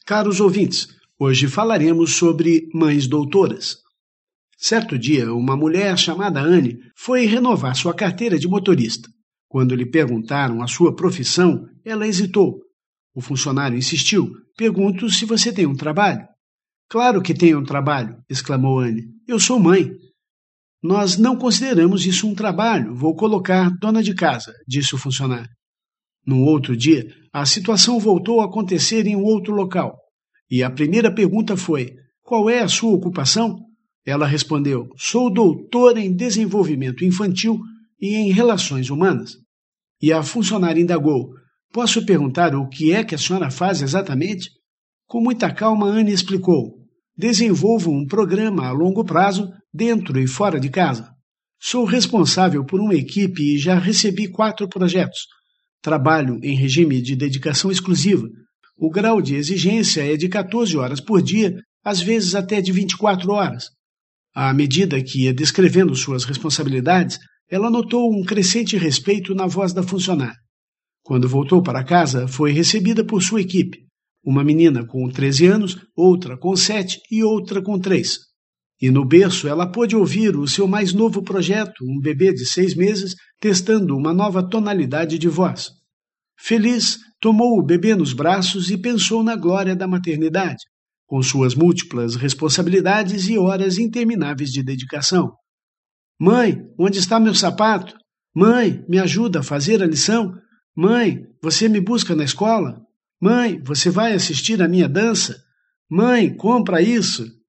Caros ouvintes, hoje falaremos sobre mães doutoras. Certo dia, uma mulher chamada Anne foi renovar sua carteira de motorista. Quando lhe perguntaram a sua profissão, ela hesitou. O funcionário insistiu: "Pergunto se você tem um trabalho." "Claro que tenho um trabalho", exclamou Anne. "Eu sou mãe." "Nós não consideramos isso um trabalho. Vou colocar dona de casa", disse o funcionário. No outro dia, a situação voltou a acontecer em um outro local. E a primeira pergunta foi: "Qual é a sua ocupação?" Ela respondeu: "Sou doutora em desenvolvimento infantil e em relações humanas." E a funcionária indagou: "Posso perguntar o que é que a senhora faz exatamente?" Com muita calma, Anne explicou: "Desenvolvo um programa a longo prazo, dentro e fora de casa. Sou responsável por uma equipe e já recebi 4 projetos. Trabalho em regime de dedicação exclusiva. O grau de exigência é de 14 horas por dia, às vezes até de 24 horas. À medida que ia descrevendo suas responsabilidades, ela notou um crescente respeito na voz da funcionária. Quando voltou para casa, foi recebida por sua equipe. Uma menina com 13 anos, outra com 7 e outra com 3. E no berço ela pôde ouvir o seu mais novo projeto, um bebê de 6 meses, testando uma nova tonalidade de voz. Feliz, tomou o bebê nos braços e pensou na glória da maternidade, com suas múltiplas responsabilidades e horas intermináveis de dedicação. "Mãe, onde está meu sapato? Mãe, me ajuda a fazer a lição? Mãe, você me busca na escola? Mãe, você vai assistir à minha dança? Mãe, compra isso?"